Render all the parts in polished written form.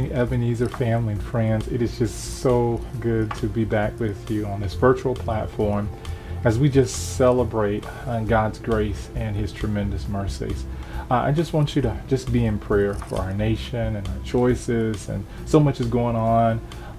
morning, Ebenezer family and friends. It is just so good to be back with you on this virtual platform as we just celebrate God's grace and His tremendous mercies. I just want you to just be in prayer for our nation and our choices, and so much is going on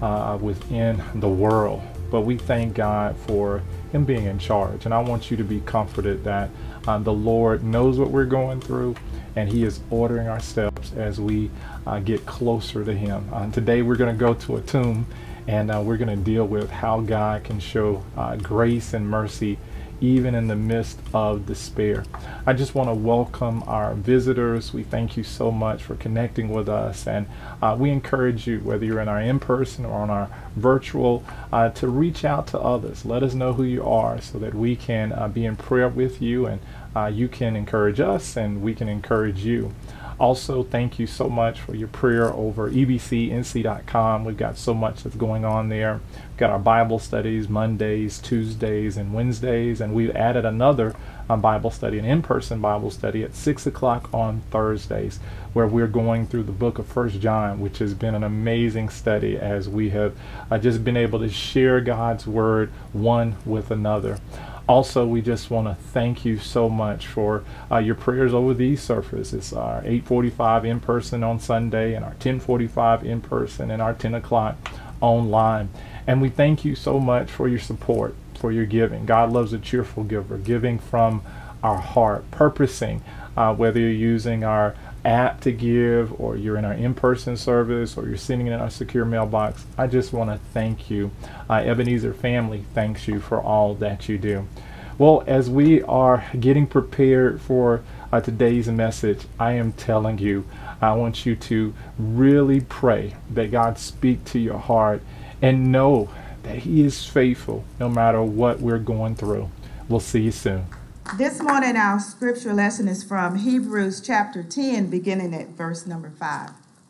within the world. But we thank God for Him being in charge, and I want you to be comforted that the Lord knows what we're going through, and He is ordering our steps as we get closer to Him. Today we're going to go to a tomb, and we're going to deal with how God can show grace and mercy even in the midst of despair. I just want to welcome our visitors. We thank you so much for connecting with us, and we encourage you, whether you're in our in-person or on our virtual, to reach out to others. Let us know who you are so that we can be in prayer with you, and you can encourage us and we can encourage you. Also, thank you so much for your prayer over ebcnc.com. We've got so much that's going on there. We've got our Bible studies Mondays, Tuesdays, and Wednesdays, and we've added another Bible study, an in-person Bible study at 6 o'clock on Thursdays, where we're going through the book of 1 John, which has been an amazing study as we have just been able to share God's Word one with another. Also, we just want to thank you so much for your prayers over these services. Our 8:45 in person on Sunday, and our 10:45 in person, and our 10 o'clock online. And we thank you so much for your support, for your giving. God loves a cheerful giver, giving from our heart, purposing, whether you're using our app to give, or you're in our in-person service, or you're sending it in our secure mailbox. I just want to thank you. Ebenezer family thanks you for all that you do. Well, as we are getting prepared for today's message, I am telling you, I want you to really pray that God speak to your heart, and know that He is faithful no matter what we're going through. We'll see you soon. This morning, our scripture lesson is from Hebrews chapter 10, beginning at verse number 5.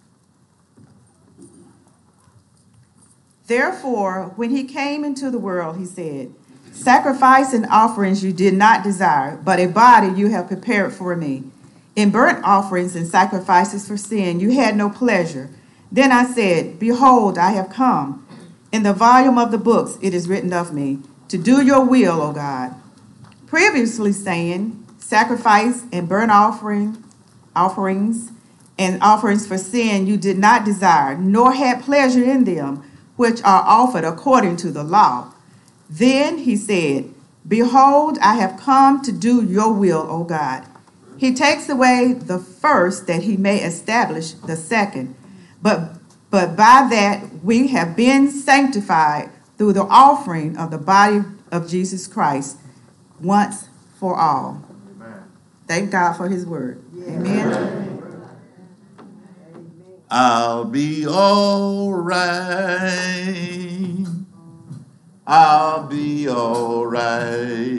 Therefore, when He came into the world, He said, "Sacrifice and offerings you did not desire, but a body you have prepared for me. In burnt offerings and sacrifices for sin you had no pleasure. Then I said, Behold, I have come. In the volume of the books it is written of me, to do your will, O God. Previously saying, sacrifice and burnt offerings and offerings for sin you did not desire, nor had pleasure in them, which are offered according to the law. Then He said, Behold, I have come to do your will, O God. He takes away the first that He may establish the second. But by that we have been sanctified through the offering of the body of Jesus Christ once for all." Amen. Thank God for His word. Yeah. Amen. I'll be all right. I'll be all right.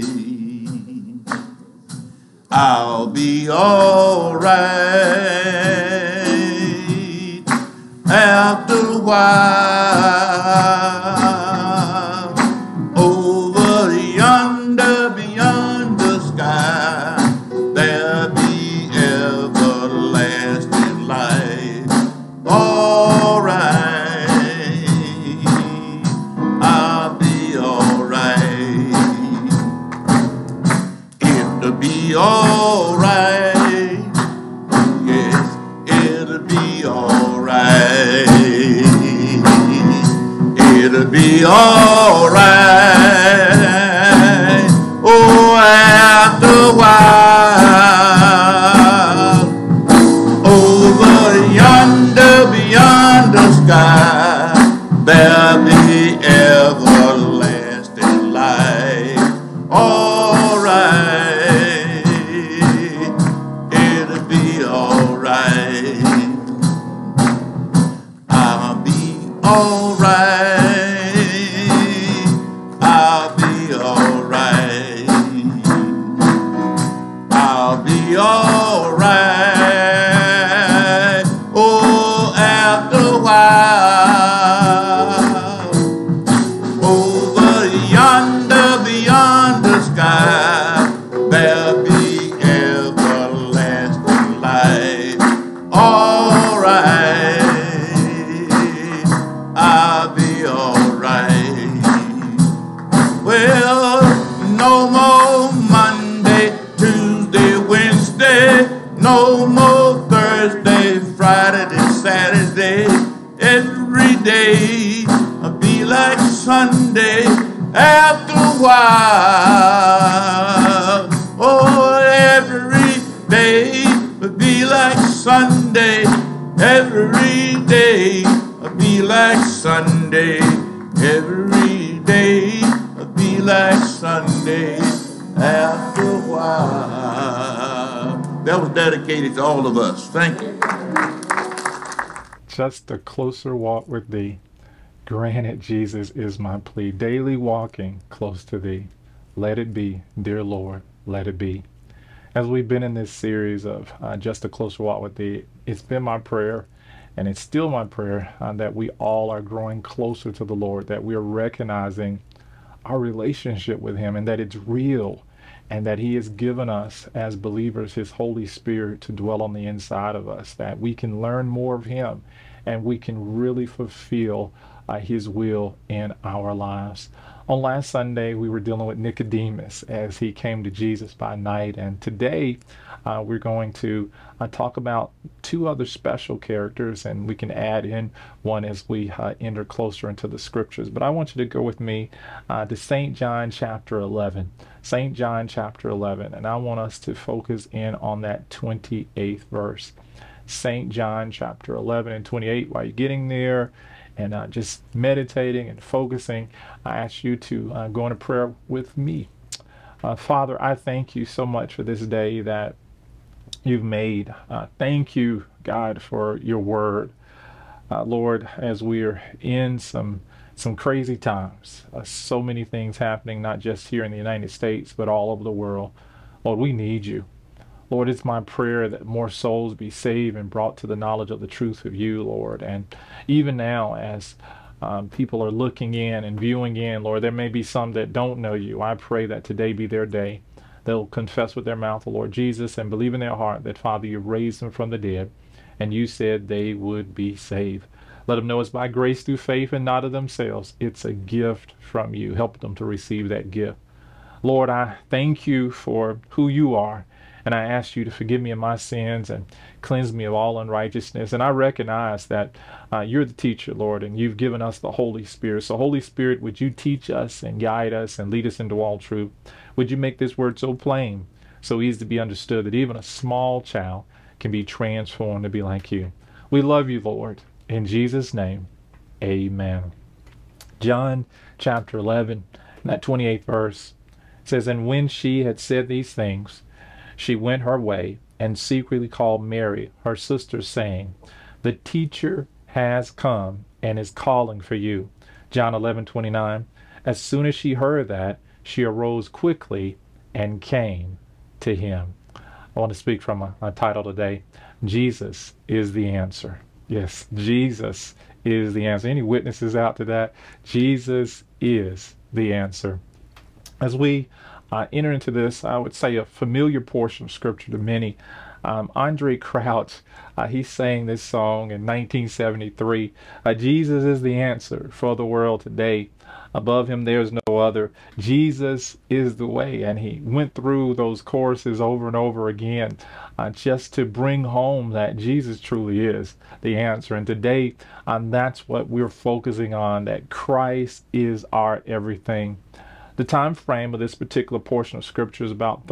I'll be all right. After a while, over yonder, beyond the sky, there'll be everlasting light. All right, I'll be all right. It'll be all right. Yes, it'll be all right. It'll be all right. Oh, after a while, over yonder, beyond the sky, there'll be everlasting light. All right, it'll be all right. I'll be all right. I'll be all right. I'll be all right. Oh, after a while, over yonder, beyond the sky, there'll be everlasting light. All right, be alright. Well, no more Monday, Tuesday, Wednesday, no more Thursday, Friday, Saturday. Every day will be like Sunday after a while. Oh, every day will be like Sunday. Every day will be like Sunday. Every day will be like Sunday after a while. That was dedicated to all of us. Thank you. Just a closer walk with thee. Granted, Jesus, is my plea. Daily walking close to thee. Let it be, dear Lord, let it be. As we've been in this series of just a closer walk with thee, it's been my prayer, and it's still my prayer, that we all are growing closer to the Lord, that we are recognizing our relationship with him and that it's real, and that he has given us as believers his Holy Spirit to dwell on the inside of us, that we can learn more of him and we can really fulfill his will in our lives. On last Sunday, we were dealing with Nicodemus as he came to Jesus by night, and today we're going to talk about two other special characters, and we can add in one as we enter closer into the scriptures. But I want you to go with me to St. John chapter 11. St. John chapter 11, and I want us to focus in on that 28th verse. St. John chapter 11 and 28. While you're getting there and just meditating and focusing, I ask you to go into prayer with me. Father, I thank you so much for this day that you've made. Thank you, God, for your word. Lord, as we are in some crazy times, so many things happening, not just here in the United States, but all over the world. Lord, we need you. Lord, it's my prayer that more souls be saved and brought to the knowledge of the truth of you, Lord. And even now, as people are looking in and viewing in, Lord, there may be some that don't know you. I pray that today be their day. They'll confess with their mouth the Lord Jesus and believe in their heart that, Father, you raised them from the dead, and you said they would be saved. Let them know it's by grace through faith and not of themselves. It's a gift from you. Help them to receive that gift. Lord, I thank you for who you are. And I ask you to forgive me of my sins and cleanse me of all unrighteousness. And I recognize that you're the teacher, Lord, and you've given us the Holy Spirit. So Holy Spirit, would you teach us and guide us and lead us into all truth? Would you make this word so plain, so easy to be understood, that even a small child can be transformed to be like you? We love you, Lord. In Jesus' name, amen. John chapter 11, that 28th verse says, "And when she had said these things, she went her way and secretly called Mary, her sister, saying, The teacher has come and is calling for you." John 11:29. As soon as she heard that, she arose quickly and came to him. I want to speak from a title today. Jesus is the answer. Yes, Jesus is the answer. Any witnesses out to that? Jesus is the answer. As we enter into this, I would say, a familiar portion of scripture to many. Andre Crouch, he sang this song in 1973. Jesus is the answer for the world today. Above him there's no other. Jesus is the way. And he went through those choruses over and over again just to bring home that Jesus truly is the answer. And today, that's what we're focusing on, that Christ is our everything. The time frame of this particular portion of scripture is about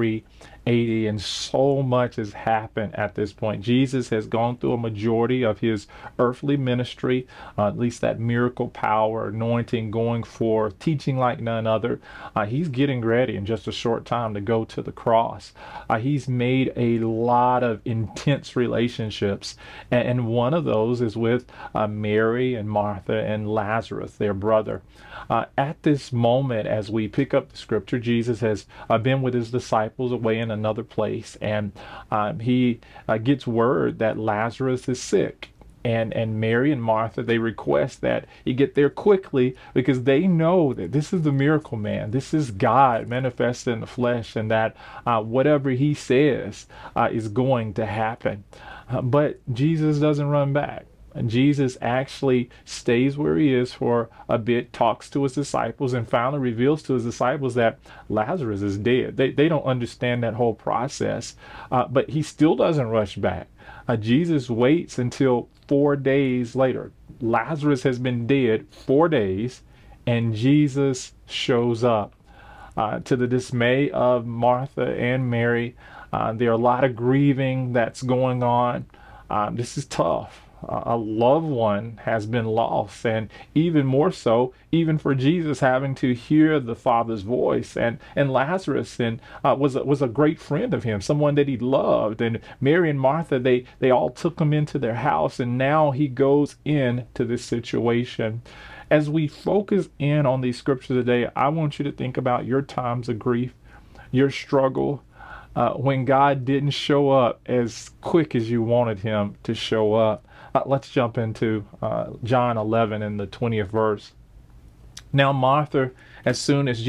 3380, and so much has happened at this point. Jesus has gone through a majority of his earthly ministry, at least that miracle power, anointing, going forth, teaching like none other. He's getting ready in just a short time to go to the cross. He's made a lot of intense relationships, and one of those is with Mary and Martha and Lazarus, their brother. At this moment, as we pick up the scripture, Jesus has been with his disciples away in another place, and he gets word that Lazarus is sick. And Mary and Martha, they request that he get there quickly because they know that this is the miracle man. This is God manifested in the flesh, and that whatever he says is going to happen. But Jesus doesn't run back. Jesus actually stays where he is for a bit, talks to his disciples, and finally reveals to his disciples that Lazarus is dead. They don't understand that whole process, but he still doesn't rush back. Jesus waits until 4 days later. Lazarus has been dead 4 days, and Jesus shows up. To the dismay of Martha and Mary, there are a lot of grieving that's going on. This is tough. A loved one has been lost, and even more so, even for Jesus having to hear the Father's voice. And Lazarus was a great friend of him, someone that he loved. And Mary and Martha, they all took him into their house, and now he goes into this situation. As we focus in on these scriptures today, I want you to think about your times of grief, your struggle, when God didn't show up as quick as you wanted him to show up. Let's jump into John 11 in the 20th verse. Now Martha, as soon as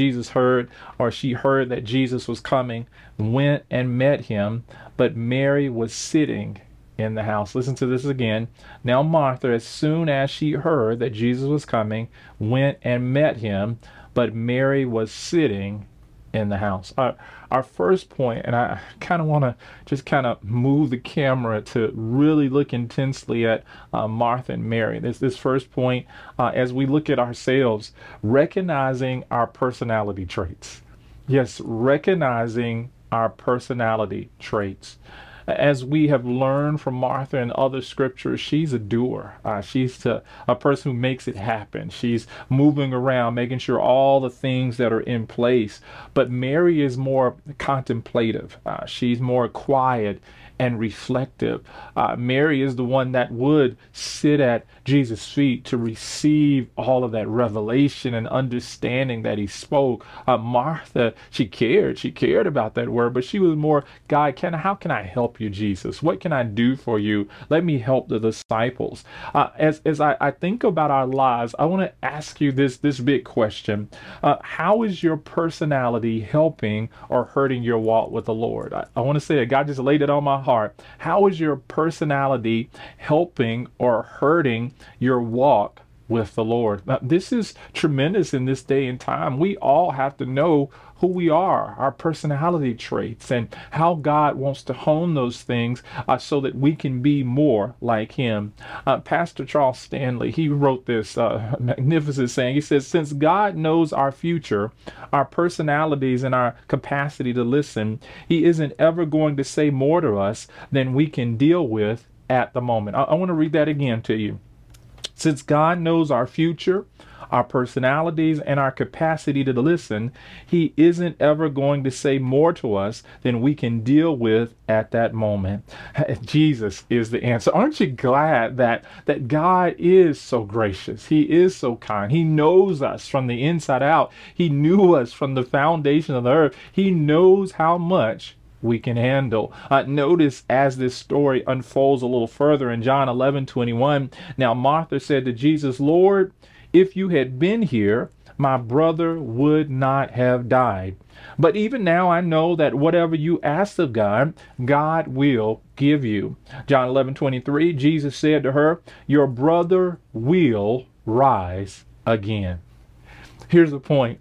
she heard that Jesus was coming, went and met him, but Mary was sitting in the house. Listen to this again. Now Martha, as soon as she heard that Jesus was coming, went and met him, but Mary was sitting in the house. Our first point, and I kind of want to just kind of move the camera to really look intensely at Martha and Mary. This first point, as we look at ourselves, recognizing our personality traits. Yes, recognizing our personality traits. As we have learned from Martha and other scriptures, she's a doer. She's a person who makes it happen. She's moving around, making sure all the things that are in place. But Mary is more contemplative. She's more quiet and reflective. Mary is the one that would sit at Jesus' feet to receive all of that revelation and understanding that he spoke. Martha, she cared about that word, but she was more, God, how can I help you, Jesus? What can I do for you? Let me help the disciples. As I think about our lives, I want to ask you this big question. How is your personality helping or hurting your walk with the Lord? I want to say that God just laid it on my heart. How is your personality helping or hurting your walk with the Lord? Now, this is tremendous in this day and time. We all have to know who we are, our personality traits, and how God wants to hone those things so that we can be more like him. Pastor Charles Stanley, he wrote this magnificent saying. He says, since God knows our future, our personalities, and our capacity to listen, he isn't ever going to say more to us than we can deal with at the moment. I want to read that again to you. Since God knows our future, our personalities, and our capacity to listen, he isn't ever going to say more to us than we can deal with at that moment. Jesus is the answer. Aren't you glad that God is so gracious? He is so kind. He knows us from the inside out. He knew us from the foundation of the earth. He knows how much we can handle. Notice as this story unfolds a little further in John 11:21. Now Martha said to Jesus, Lord, if you had been here, my brother would not have died. But even now I know that whatever you ask of God, God will give you. John 11:23, Jesus said to her, your brother will rise again. Here's the point.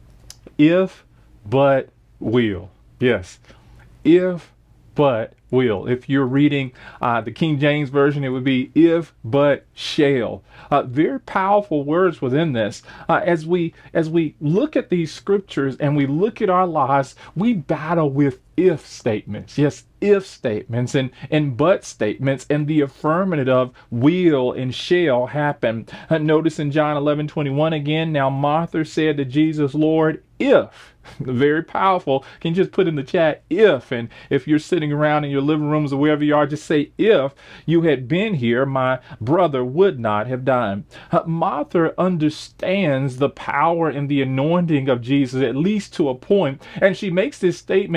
If, but, will. Yes. If, but, will. If you're reading the King James Version, it would be if, but, shall. Very powerful words within this. As we look at these scriptures and we look at our lives, we battle with if statements. Yes, if statements and but statements, and the affirmative of will and shall happen. Notice in John 11:21 again, now Martha said to Jesus, Lord, if. Very powerful. Can you just put in the chat if? And if you're sitting around in your living rooms or wherever you are, just say, if you had been here, my brother would not have died. Martha understands the power and the anointing of Jesus, at least to a point, and she makes this statement, God,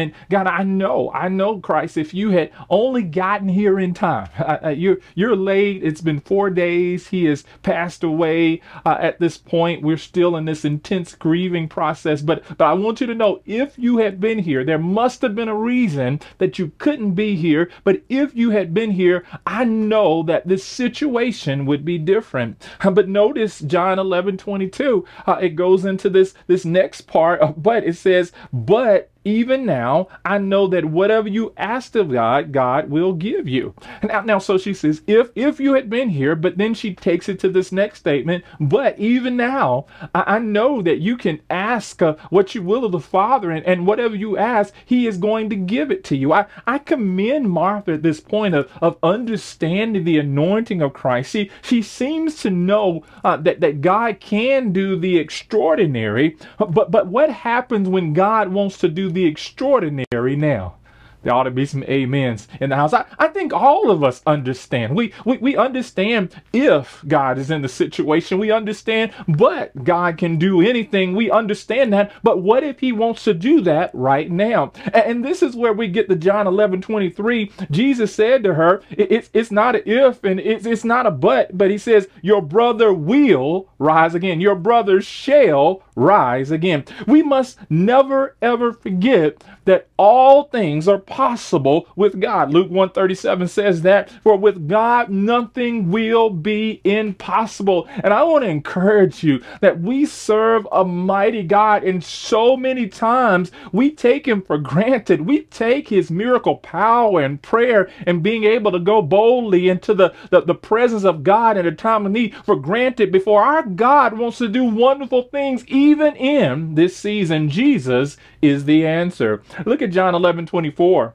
John, I know, Christ, if you had only gotten here in time. You're late. It's been 4 days. He has passed away. At this point, we're still in this intense grieving process. But I want you to know, if you had been here, there must have been a reason that you couldn't be here. But if you had been here, I know that this situation would be different. But notice John 11:22. It goes into this next part, but it says, but even now, I know that whatever you asked of God, God will give you. Now, so she says, if you had been here, but then she takes it to this next statement, but even now, I know that you can ask what you will of the Father, and whatever you ask, He is going to give it to you. I commend Martha at this point of understanding the anointing of Christ. She seems to know that God can do the extraordinary, but what happens when God wants to do the extraordinary now? There ought to be some amens in the house. I think all of us understand. We understand if God is in the situation. We understand, but God can do anything. We understand that. But what if He wants to do that right now? And this is where we get the John 11:23. Jesus said to her, it's not an if and it's not a but He says, your brother will rise again. Your brother shall rise again. We must never, ever forget that all things are possible with God. Luke 1:37 says that, for with God nothing will be impossible. And I want to encourage you that we serve a mighty God, and so many times we take Him for granted. We take His miracle power and prayer and being able to go boldly into the presence of God in a time of need for granted, before our God wants to do wonderful things even in this season. Jesus is the answer. Look at John 11:24.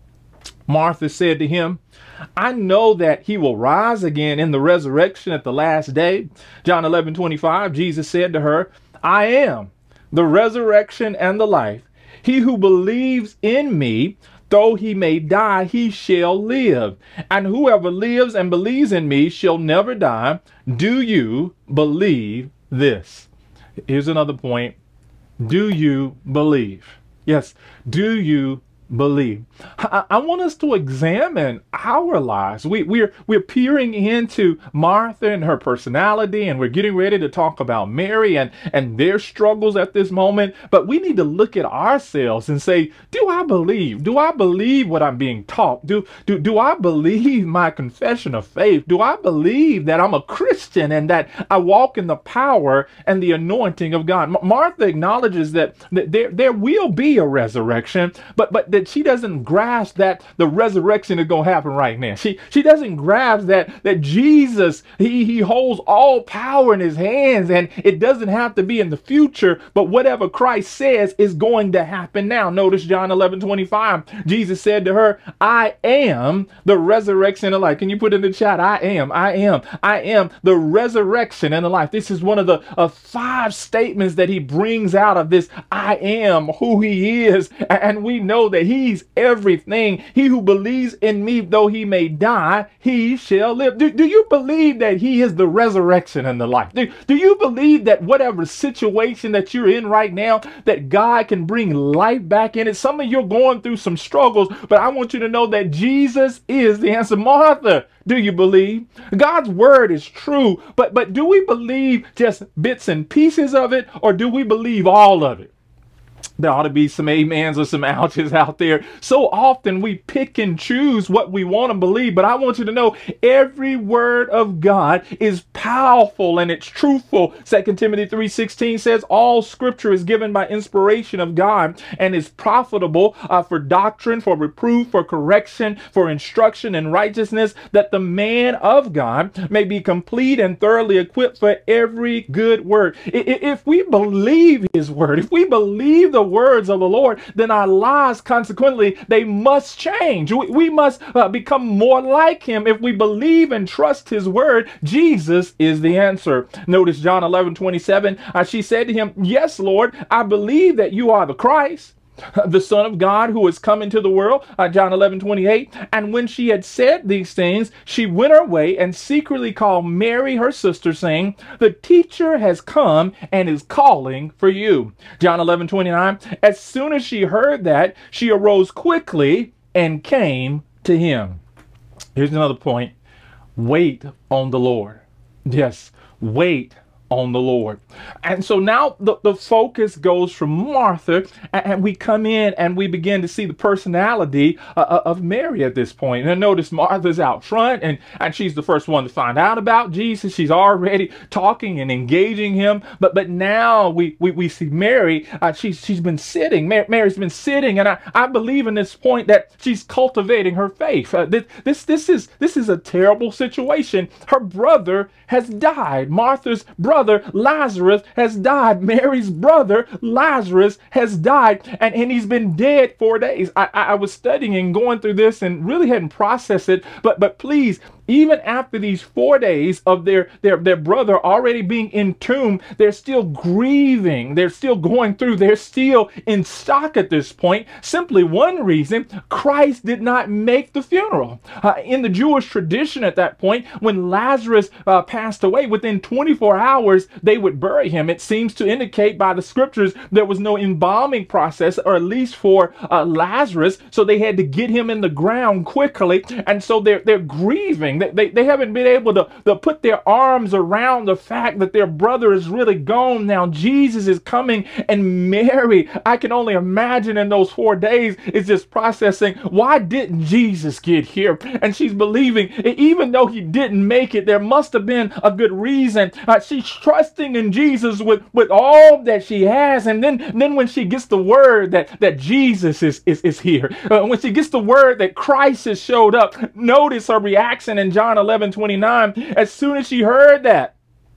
Martha said to Him, I know that He will rise again in the resurrection at the last day. John 11:25, Jesus said to her, I am the resurrection and the life. He who believes in me, though he may die, he shall live. And whoever lives and believes in me shall never die. Do you believe this? Here's another point. Do you believe? Yes. Do you believe? I want us to examine our lives. We're peering into Martha and her personality, and we're getting ready to talk about Mary and their struggles at this moment. But we need to look at ourselves and say, do I believe? Do I believe what I'm being taught? Do I believe my confession of faith? Do I believe that I'm a Christian and that I walk in the power and the anointing of God? Martha acknowledges that there will be a resurrection, but that she doesn't grasp that the resurrection is going to happen right now. She doesn't grasp that Jesus, he holds all power in His hands, and it doesn't have to be in the future, but whatever Christ says is going to happen now. Notice John 11:25. Jesus said to her, I am the resurrection and the life. Can you put in the chat? I am the resurrection and the life. This is one of the 5 statements that He brings out of this I am, who He is. And we know that He's everything. He who believes in me, though he may die, he shall live. Do you believe that He is the resurrection and the life? Do you believe that whatever situation that you're in right now, that God can bring life back in it? Some of you are going through some struggles, but I want you to know that Jesus is the answer. Martha, do you believe? God's word is true, but do we believe just bits and pieces of it, or do we believe all of it? There ought to be some amens or some ouches out there. So often we pick and choose what we want to believe, but I want you to know every word of God is powerful and it's truthful. 2 Timothy 3:16 says all scripture is given by inspiration of God and is profitable for doctrine, for reproof, for correction, for instruction in righteousness, that the man of God may be complete and thoroughly equipped for every good work. If we believe His word, if we believe the words of the Lord, then our lives, consequently, they must change. We must become more like Him. If we believe and trust His word, Jesus is the answer. Notice John 11:27. She said to Him, yes, Lord, I believe that You are the Christ, the Son of God who has come into the world, John 11:28. And when she had said these things, she went her way and secretly called Mary, her sister, saying, the teacher has come and is calling for you. John 11:29. As soon as she heard that, she arose quickly and came to him. Here's another point. Wait on the Lord. Yes, wait on the Lord. And so now the focus goes from Martha, and we come in and we begin to see the personality of Mary at this point. And notice Martha's out front, and she's the first one to find out about Jesus. She's already talking and engaging him. But now we see Mary. She's been sitting. Mary's been sitting, and I believe in this point that she's cultivating her faith. This is a terrible situation. Her brother has died. Martha's brother Lazarus has died. Mary's brother Lazarus has died, and he's been dead 4 days. I was studying and going through this and really hadn't processed it, but please, even after these 4 days of their brother already being entombed, they're still grieving. They're still going through. They're still in shock at this point. Simply one reason: Christ did not make the funeral. In the Jewish tradition at that point, when Lazarus passed away, within 24 hours, they would bury him. It seems to indicate by the scriptures there was no embalming process, or at least for Lazarus, so they had to get him in the ground quickly. And so they're grieving. They haven't been able to put their arms around the fact that their brother is really gone. Now Jesus is coming, and Mary, I can only imagine in those 4 days, is just processing, why didn't Jesus get here? And she's believing, even though he didn't make it, there must have been a good reason. She's trusting in Jesus with all that she has. And then when she gets the word that Jesus is here, when she gets the word that Christ has showed up, notice her reaction in John 11:29. As soon as she heard that,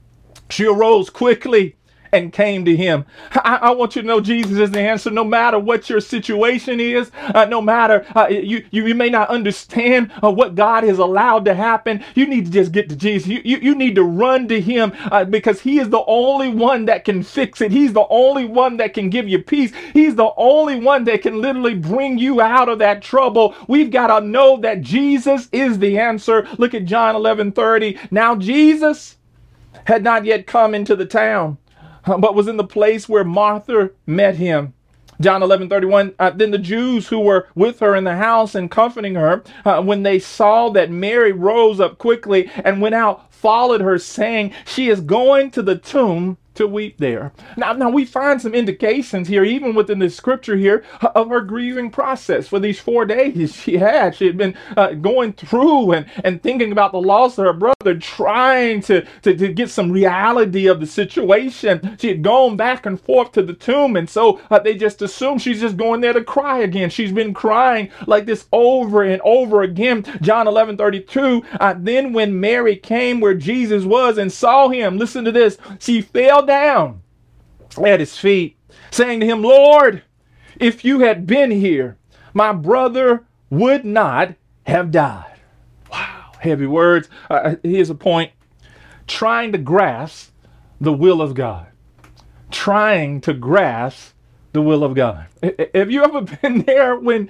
she arose quickly and came to him. I want you to know Jesus is the answer. No matter what your situation is, no matter you may not understand what God has allowed to happen, you need to just get to Jesus. You need to run to him because he is the only one that can fix it. He's the only one that can give you peace. He's the only one that can literally bring you out of that trouble. We've got to know that Jesus is the answer. Look at John 11:30. Now Jesus had not yet come into the town, but was in the place where Martha met him. John 11:31. Then the Jews who were with her in the house and comforting her, when they saw that Mary rose up quickly and went out, followed her, saying, she is going to the tomb to weep there. Now we find some indications here, even within the scripture here, of her grieving process. For these 4 days she had been going through and thinking about the loss of her brother, trying to get some reality of the situation. She had gone back and forth to the tomb, and so they just assumed she's just going there to cry again. She's been crying like this over and over again. John 11:32. Then when Mary came where Jesus was and saw him, listen to this, she fell down at his feet, saying to him, Lord, if you had been here, my brother would not have died. Wow, heavy words. Here's a point. Trying to grasp the will of God. Trying to grasp the will of God. Have you ever been there when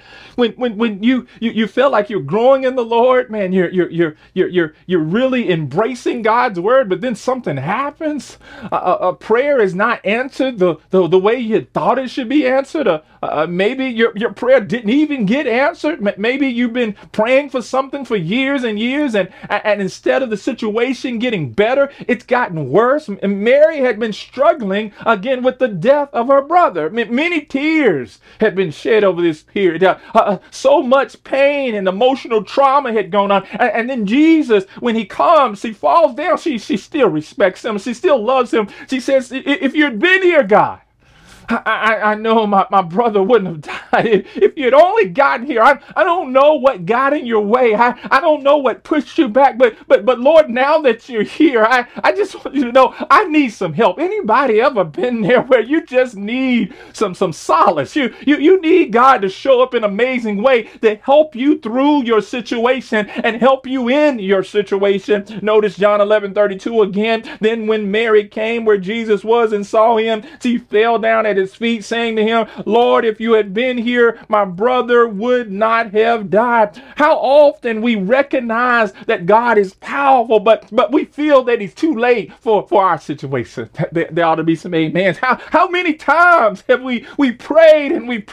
you feel like you're growing in the Lord, man? You're really embracing God's word, but then something happens. A prayer is not answered the way you thought it should be answered. Maybe your prayer didn't even get answered. Maybe you've been praying for something for years and years, and instead of the situation getting better, it's gotten worse. And Mary had been struggling again with the death of her brother. Many tears had been shed over this period. So much pain and emotional trauma had gone on. And then Jesus, when he comes, he falls down. She still respects him. She still loves him. She says, if you'd been here, God, I know my brother wouldn't have If you had only gotten here, I don't know what got in your way. I don't know what pushed you back, but Lord, now that you're here, I just want you to know I need some help. Anybody ever been there where you just need some solace? You need God to show up in an amazing way to help you through your situation and help you in your situation. Notice John 11:32 again. Then when Mary came where Jesus was and saw him, she fell down at his feet, saying to him, Lord, if you had been here, my brother would not have died. How often we recognize that God is powerful, but we feel that he's too late for our situation. There ought to be some amens. How many times have we prayed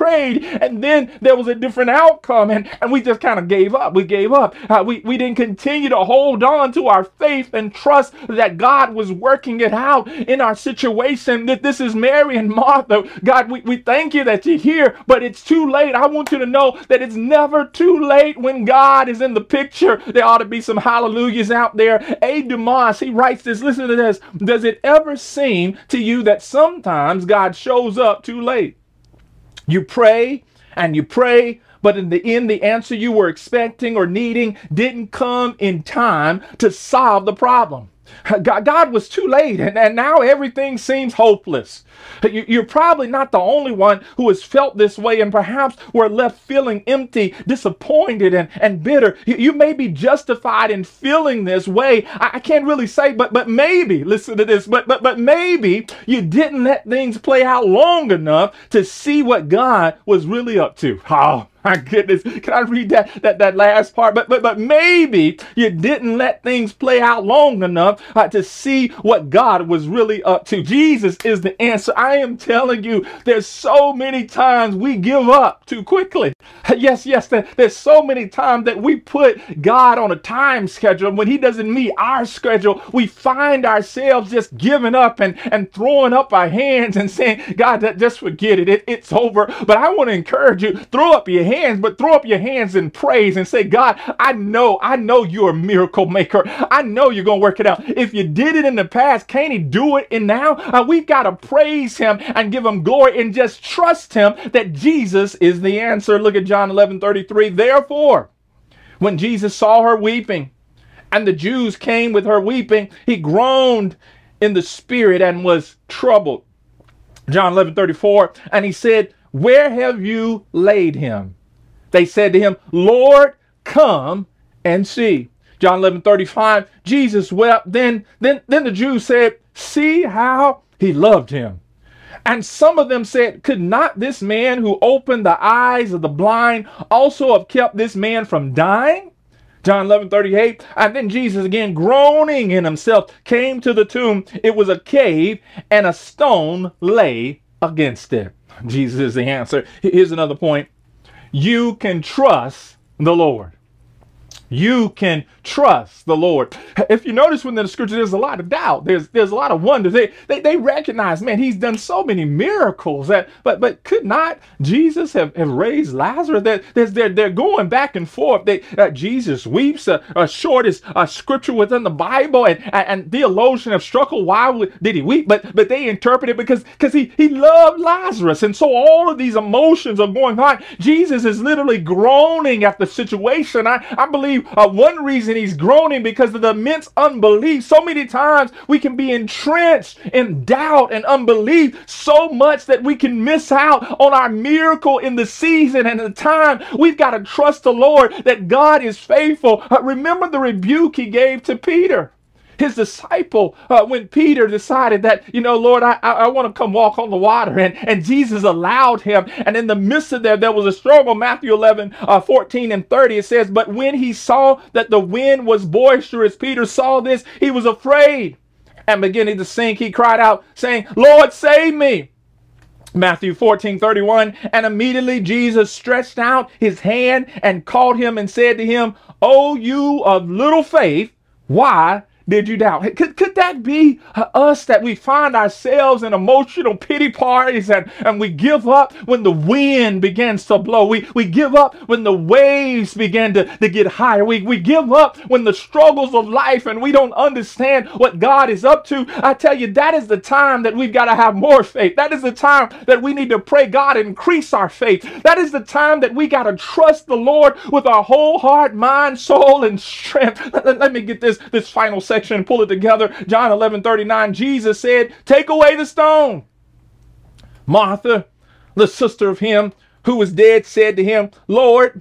and then there was a different outcome and we just kind of gave up. We gave up. We didn't continue to hold on to our faith and trust that God was working it out in our situation. That this is Mary and Martha. God, we thank you that you're here, but it's too late. I want you to know that it's never too late when God is in the picture. There ought to be some hallelujahs out there. A. Dumas, he writes this. Listen to this. Does it ever seem to you that sometimes God shows up too late? You pray and you pray, but in the end, the answer you were expecting or needing didn't come in time to solve the problem. God was too late, and now everything seems hopeless. You're probably not the only one who has felt this way and perhaps were left feeling empty, disappointed, and bitter. You may be justified in feeling this way. I can't really say, but maybe, listen to this, but maybe you didn't let things play out long enough to see what God was really up to. Oh, my goodness, can I read that last part? But maybe you didn't let things play out long enough to see what God was really up to. Jesus is the answer. I am telling you, there's so many times we give up too quickly. Yes, there's so many times that we put God on a time schedule. When he doesn't meet our schedule, we find ourselves just giving up and throwing up our hands and saying, God, just forget it. It's over. But I want to encourage you, throw up your hands, but throw up your hands in praise and say, God, I know you're a miracle maker. I know you're going to work it out. If you did it in the past, can't he do it in now? We've got to praise him and give him glory and just trust him that Jesus is the answer. Look at John 11:33. Therefore, when Jesus saw her weeping and the Jews came with her weeping, he groaned in the spirit and was troubled. John 11:34, and he said, where have you laid him? They said to him, Lord, come and see. John 11:35, Jesus wept. Then the Jews said, see how he loved him. And some of them said, could not this man who opened the eyes of the blind also have kept this man from dying? John 11:38, and then Jesus, again groaning in himself, came to the tomb. It was a cave, and a stone lay against it. Jesus is the answer. Here's another point. You can trust the Lord. You can trust the Lord. If you notice when in the scripture, there's a lot of doubt. There's a lot of wonder. They recognize, man, he's done so many miracles but could not Jesus have raised Lazarus? They're going back and forth. Jesus weeps, shortest scripture within the Bible, and theologians have struggled. Why did he weep? But they interpret it because he loved Lazarus, and so all of these emotions are going on. Jesus is literally groaning at the situation. I believe one reason he's groaning because of the immense unbelief. So many times we can be entrenched in doubt and unbelief so much that we can miss out on our miracle in the season and the time. We've got to trust the Lord that God is faithful. Remember the rebuke he gave to Peter, his disciple, when Peter decided that, Lord, I want to come walk on the water. And Jesus allowed him. And in the midst of there was a struggle. Matthew 11:14 and 30, it says, but when he saw that the wind was boisterous, Peter saw this, he was afraid. And beginning to sink, he cried out, saying, Lord, save me. Matthew 14:31, and immediately Jesus stretched out his hand and caught him and said to him, O you of little faith, why did you doubt? Could that be us, that we find ourselves in emotional pity parties and we give up when the wind begins to blow? We give up when the waves begin to get higher. We give up when the struggles of life and we don't understand what God is up to. I tell you, that is the time that we've got to have more faith. That is the time that we need to pray, God, increase our faith. That is the time that we got to trust the Lord with our whole heart, mind, soul, and strength. Let me get this final section and pull it together. John 11:39, Jesus said, take away the stone. Martha, the sister of him who was dead, said to him, Lord,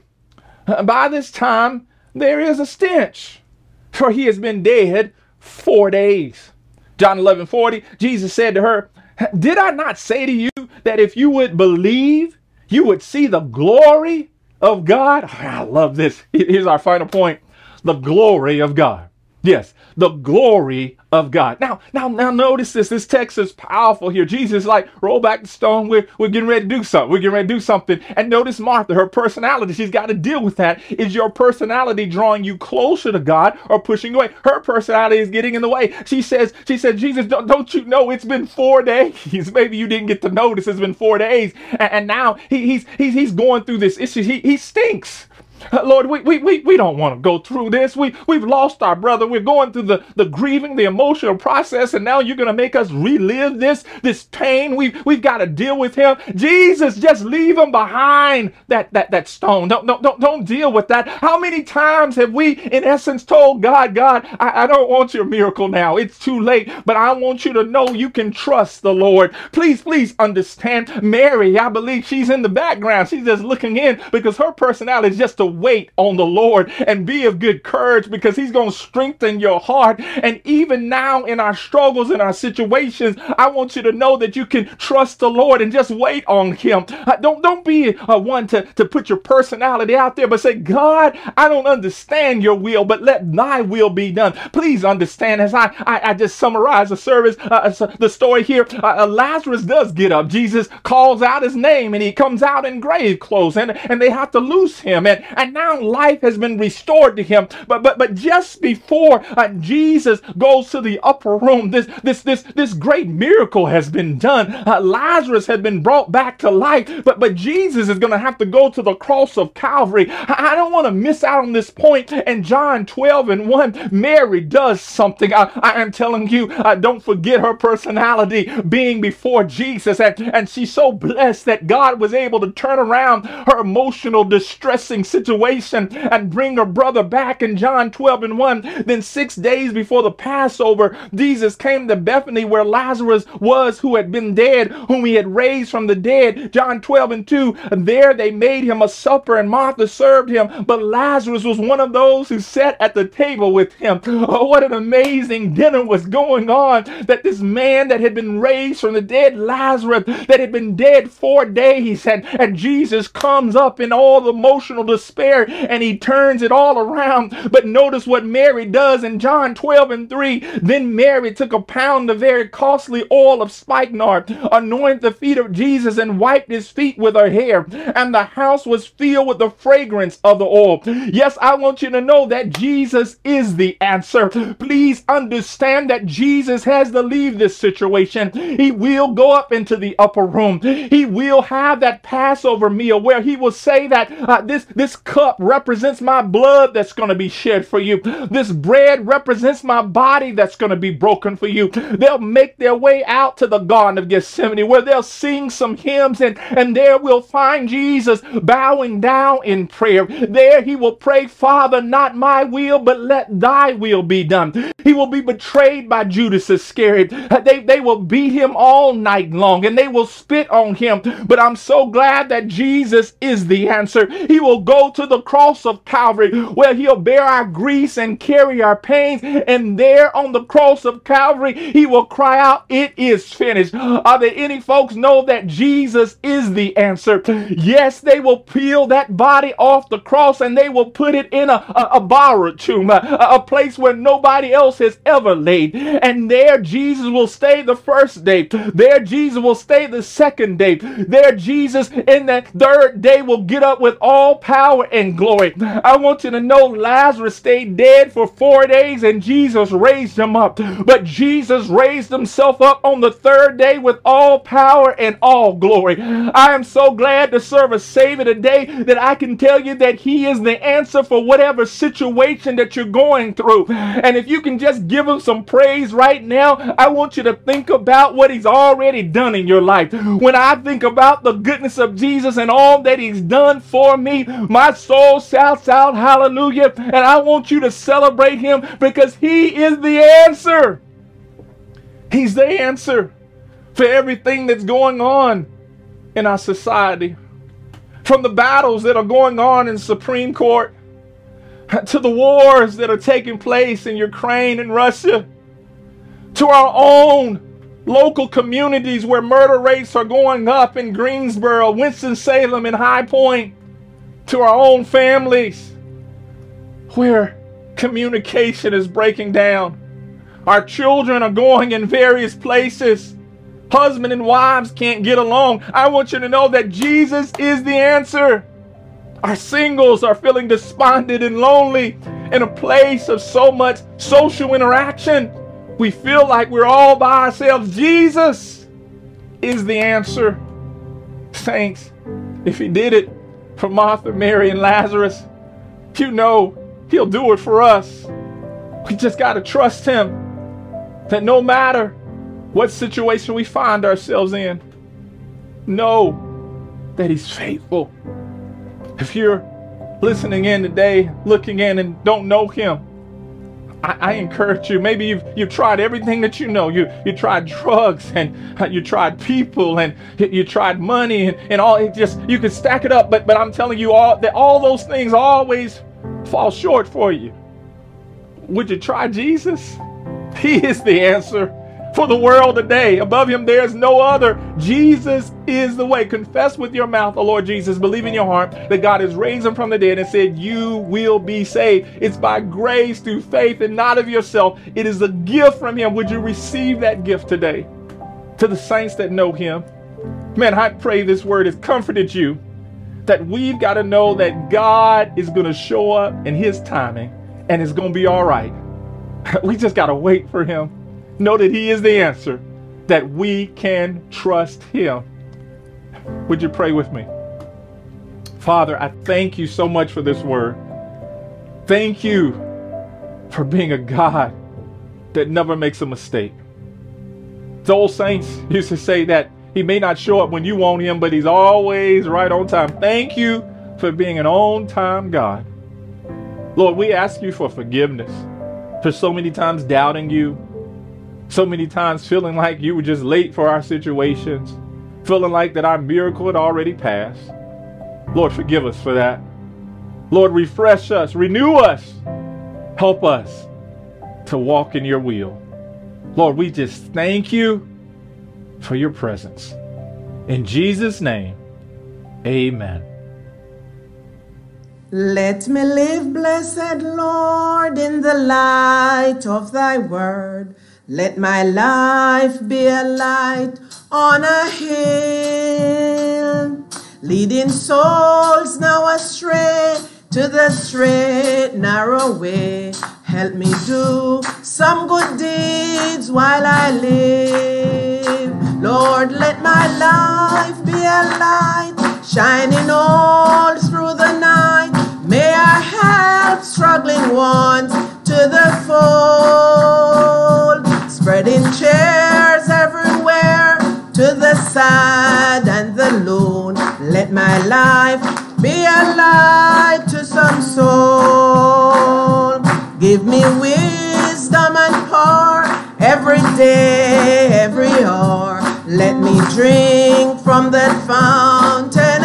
by this time there is a stench, for he has been dead 4 days. John 11:40, Jesus said to her, did I not say to you that if you would believe, you would see the glory of God? I love this. Here's our final point. The glory of God. Yes, the glory of God. Now notice this. This text is powerful here. Jesus is like, roll back the stone. We're getting ready to do something. We're getting ready to do something. And notice Martha, her personality. She's got to deal with that. Is your personality drawing you closer to God or pushing away? Her personality is getting in the way. She said, Jesus, don't you know it's been 4 days? Maybe you didn't get to notice it's been 4 days. And now he's going through this issue. He stinks. Lord, we don't want to go through this. We've lost our brother. We're going through the grieving, the emotional process, and now you're going to make us relive this pain. We've got to deal with him. Jesus, just leave him behind that stone. Don't deal with that. How many times have we, in essence, told God, I don't want your miracle now. It's too late, but I want you to know you can trust the Lord. Please understand. Mary, I believe she's in the background. She's just looking in because her personality is just to wait on the Lord and be of good courage, because he's going to strengthen your heart. And even now in our struggles, in our situations, I want you to know that you can trust the Lord and just wait on him. Don't be one to put your personality out there, but say, God, I don't understand your will, but let thy will be done. Please understand, as I just summarize the service, the story here, Lazarus does get up. Jesus calls out his name and he comes out in grave clothes, and they have to loose him. And now life has been restored to him. But just before Jesus goes to the upper room, this great miracle has been done. Lazarus had been brought back to life, but Jesus is going to have to go to the cross of Calvary. I don't want to miss out on this point. In John 12:1, Mary does something. I am telling you, don't forget her personality being before Jesus. And she's so blessed that God was able to turn around her emotional, distressing situation and bring her brother back. In John 12:1, then 6 days before the Passover, Jesus came to Bethany where Lazarus was, who had been dead, whom he had raised from the dead. John 12:2, there they made him a supper, and Martha served him, but Lazarus was one of those who sat at the table with him. Oh, what an amazing dinner was going on, that this man that had been raised from the dead, Lazarus, that had been dead 4 days, and Jesus comes up in all the emotional despair, and he turns it all around. But notice what Mary does in John 12:3. Then Mary took a pound of very costly oil of spikenard, anointed the feet of Jesus, and wiped his feet with her hair. And the house was filled with the fragrance of the oil. Yes, I want you to know that Jesus is the answer. Please understand that Jesus has to leave this situation. He will go up into the upper room. He will have that Passover meal where he will say that this cup represents my blood that's going to be shed for you. This bread represents my body that's going to be broken for you. They'll make their way out to the Garden of Gethsemane where they'll sing some hymns, and there we'll find Jesus bowing down in prayer. There he will pray, Father, not my will, but let thy will be done. He will be betrayed by Judas Iscariot. They will beat him all night long and they will spit on him. But I'm so glad that Jesus is the answer. He will go to the cross of Calvary where he'll bear our griefs and carry our pains, and there on the cross of Calvary he will cry out, it is finished. Are there any folks know that Jesus is the answer? Yes, they will peel that body off the cross and they will put it in a borrowed tomb, a place where nobody else has ever laid, and there Jesus will stay the first day. There Jesus will stay the second day. There Jesus in that third day will get up with all power power and glory. I want you to know Lazarus stayed dead for 4 days and Jesus raised him up. But Jesus raised himself up on the third day with all power and all glory. I am so glad to serve a Savior today that I can tell you that He is the answer for whatever situation that you're going through. And if you can just give Him some praise right now, I want you to think about what He's already done in your life. When I think about the goodness of Jesus and all that He's done for me, my soul shouts out hallelujah. And I want you to celebrate Him because He is the answer. He's the answer for everything that's going on in our society. From the battles that are going on in Supreme Court, to the wars that are taking place in Ukraine and Russia, to our own local communities where murder rates are going up in Greensboro, Winston-Salem, and High Point, to our own families where communication is breaking down. Our children are going in various places. Husband and wives can't get along. I want you to know that Jesus is the answer. Our singles are feeling despondent and lonely in a place of so much social interaction. We feel like we're all by ourselves. Jesus is the answer. Saints, if He did it for Martha, Mary, and Lazarus, you know He'll do it for us. We just got to trust Him that no matter what situation we find ourselves in, know that He's faithful. If you're listening in today, looking in and don't know Him, I encourage you. Maybe you've tried everything that you know. You tried drugs and you tried people and you tried money and all. You could stack it up, but I'm telling you that all those things always fall short for you. Would you try Jesus? He is the answer for the world today. Above Him there is no other. Jesus is the way. Confess with your mouth the Lord Jesus. Believe in your heart that God has raised Him from the dead and said you will be saved. It's by grace through faith and not of yourself. It is a gift from Him. Would you receive that gift today? To the saints that know Him, man, I pray this word has comforted you, that we've got to know that God is going to show up in His timing and it's going to be all right. We just got to wait for Him. Know that He is the answer, that we can trust Him. Would you pray with me? Father, I thank You so much for this word. Thank You for being a God that never makes a mistake. The old saints used to say that He may not show up when you want Him, but He's always right on time. Thank You for being an on-time God. Lord, we ask You for forgiveness for so many times doubting You, so many times feeling like You were just late for our situations, feeling like that our miracle had already passed. Lord, forgive us for that. Lord, refresh us, renew us, help us to walk in Your will. Lord, we just thank You for Your presence. In Jesus' name, amen. Let me live, blessed Lord, in the light of Thy word. Let my life be a light on a hill, leading souls now astray to the straight, narrow way. Help me do some good deeds while I live. Lord, let my life be a light, shining all through the night. May I help struggling ones to the fold, spreading chairs everywhere to the sad and the lone. Let my life be a light to some soul. Give me wisdom and power every day, every hour. Let me drink from that fountain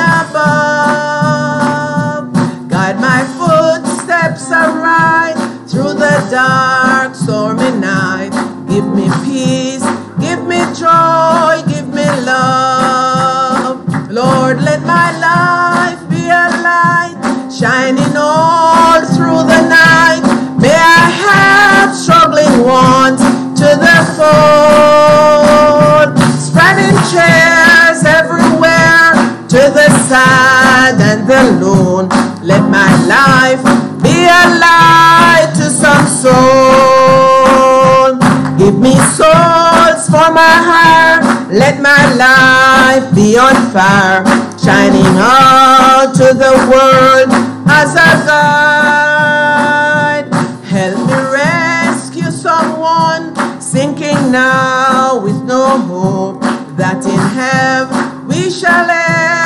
above. Guide my footsteps aright through the dark, stormy night. Give me peace, give me joy, give me love. Lord, let my life be a light, shining all through the night. May I help struggling ones to the fold, spreading chairs everywhere to the sad and the lone. Let my my heart, let my life be on fire, shining out to the world as a guide. Help me rescue someone sinking now with no hope, that in heaven we shall end.